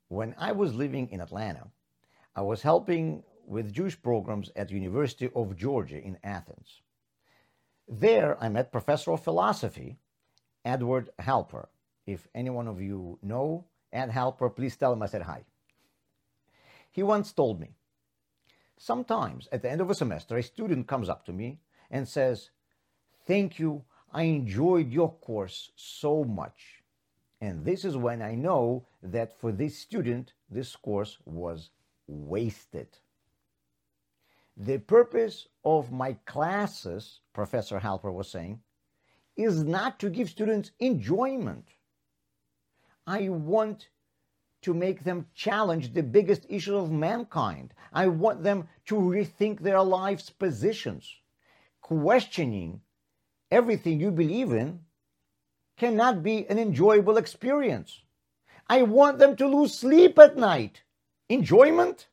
When I was living in Atlanta, I was helping with Jewish programs at the University of Georgia in Athens. There, I met Professor of Philosophy, Edward Halper. If any one of you know Ed Halper, please tell him I said hi. He once told me, sometimes at the end of a semester, a student comes up to me and says, "Thank you, I enjoyed your course so much." And this is when I know that for this student, this course was wasted. The purpose of my classes, Professor Halper was saying, is not to give students enjoyment. I want to make them challenge the biggest issues of mankind. I want them to rethink their life's positions. Questioning everything you believe in cannot be an enjoyable experience. I want them to lose sleep at night. Enjoyment?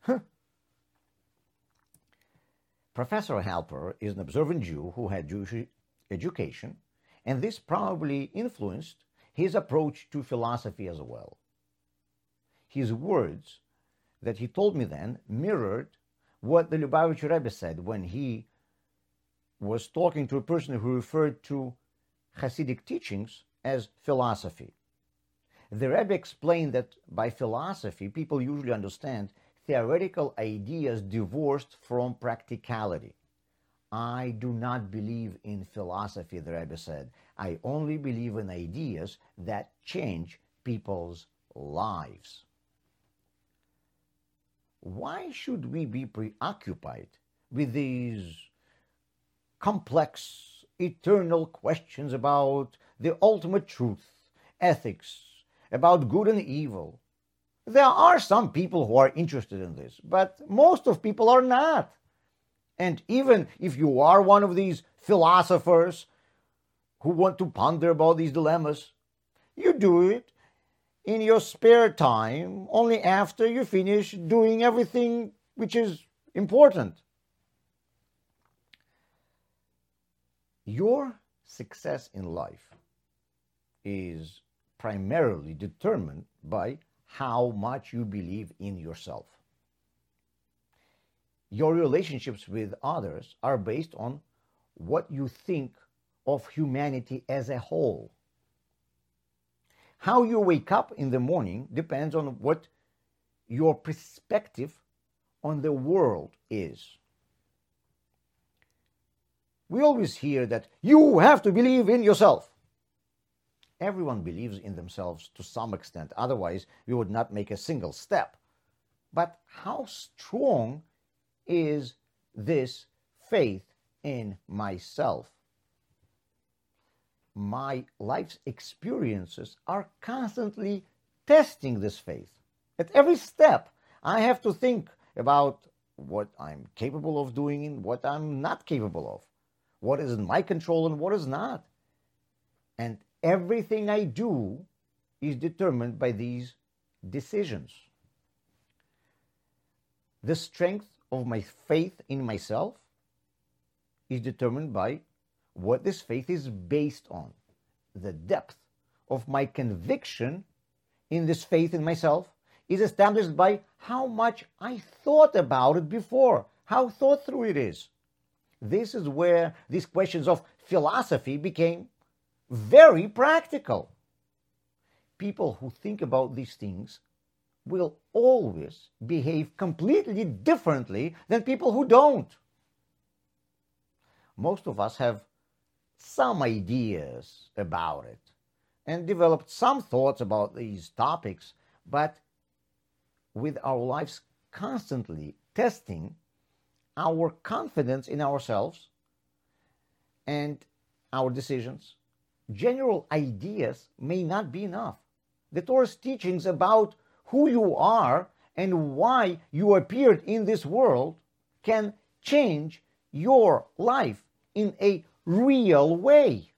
Professor Halper is an observant Jew who had Jewish education, and this probably influenced his approach to philosophy as well. His words that he told me then mirrored what the Lubavitcher Rebbe said when he was talking to a person who referred to Hasidic teachings as philosophy. The Rebbe explained that by philosophy, people usually understand theoretical ideas divorced from practicality. I do not believe in philosophy, the Rebbe said. I only believe in ideas that change people's lives. Why should we be preoccupied with these complex, eternal questions about the ultimate truth, ethics, about good and evil? There are some people who are interested in this, but most of people are not. And even if you are one of these philosophers who want to ponder about these dilemmas, you do it in your spare time, only after you finish doing everything which is important. Your success in life is primarily determined by how much you believe in yourself. Your relationships with others are based on what you think of humanity as a whole. How you wake up in the morning depends on what your perspective on the world is. We always hear that you have to believe in yourself. Everyone believes in themselves to some extent, otherwise we would not make a single step. But how strong is this faith in myself? My life's experiences are constantly testing this faith. At every step, I have to think about what I'm capable of doing and what I'm not capable of, what is in my control and what is not. And everything I do is determined by these decisions. The strength of my faith in myself is determined by what this faith is based on. The depth of my conviction in this faith in myself is established by how much I thought about it before, how thought through it is. This is where these questions of philosophy became very practical. People who think about these things will always behave completely differently than people who don't. Most of us have some ideas about it and developed some thoughts about these topics, but with our lives constantly testing our confidence in ourselves and our decisions, general ideas may not be enough. The Torah's teachings about who you are and why you appeared in this world can change your life in a real way.